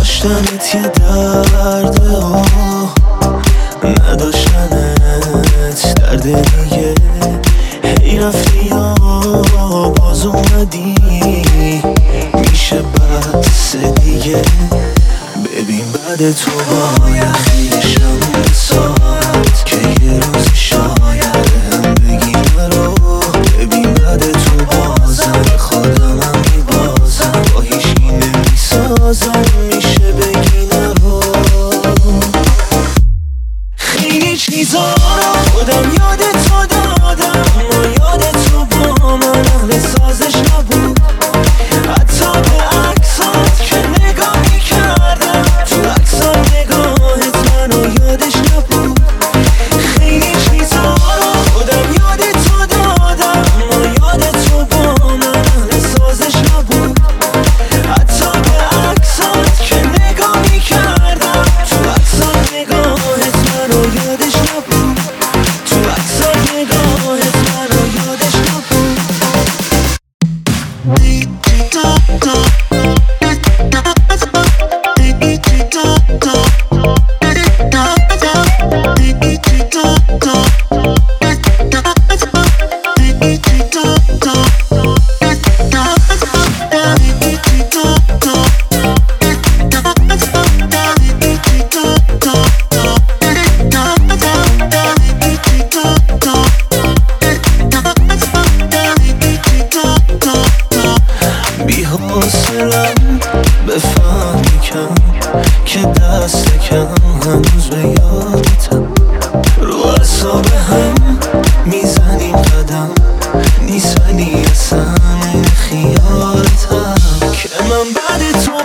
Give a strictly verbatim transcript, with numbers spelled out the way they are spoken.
داشتنت یه درده و نداشتنت درد دیگه. هی رفتی یا باز اومدی، میشه بس دیگه. ببین بعد تو باید خیلی شم بسات که یه روزی شاید هم بگی نرو. ببین بعد تو بازم خودم هم میبازم، با هیچی نمیسازم، میشه بگی نرو. خیلی چیزا رو خودم یاد تو دادم، اما یاد تو با من اهل سازش نبود. حتی به عکسات که نگاه میکردم، تو عکسات نگاهت منو یادش نبود. خیلی چیزا رو خودم یاد تو دادم، اما یاد تو با من اهل سازش نبود. حتی به عکسات که نگاه میکردم، تو عکسات نگاهت منو یادش نبود. تو عکسات نگاهت منو یادش نبود. بی حوصلم بفهم کم که دست کم هنوز به یادتم. رو اعصاب هم میزنیم قدم، نیست ولی اصلا این خیالتم که من بعد تو